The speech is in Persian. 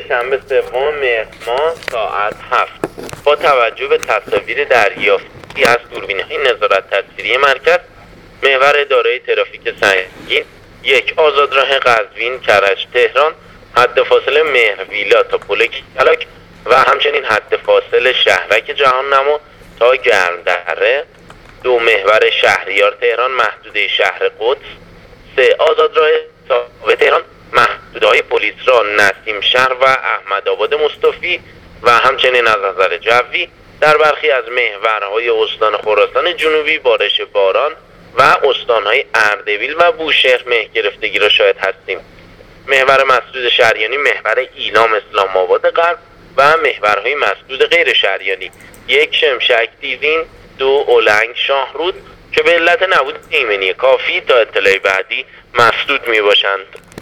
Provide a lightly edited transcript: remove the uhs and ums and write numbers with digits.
شنبه 3 مهر ماه ساعت 7 با توجه به تصاویر دریافتی از دوربین‌های نظارت تصویری مرکز، محور دارای ترافیک سنگین 1 آزادراه قزوین کرج تهران، حد فاصله مهرویلا تا پل کلاک و همچنین حد فاصله شهرک جهان نما تا گرمدره، 2 محور شهریار تهران محدوده شهر قدس، 3 آزادراه ثابت تهران محدوده‌های پلیس را نسیم شهر و احمدآباد مصطفی و همچنین از نظر جوی در برخی از محورهای استان خراسان جنوبی بارش باران و استانهای اردبیل و بوشهر مه گرفتگی را شاهد هستیم. محور مسدود شهریانی محور ایلام اسلام آباد غرب و محورهای مسدود غیر شهریانی 1 شمشک دیزین، 2 اولنگ شاهرود که به علت نبود ایمنی کافی تا اطلاع بعدی مسدود می باشند.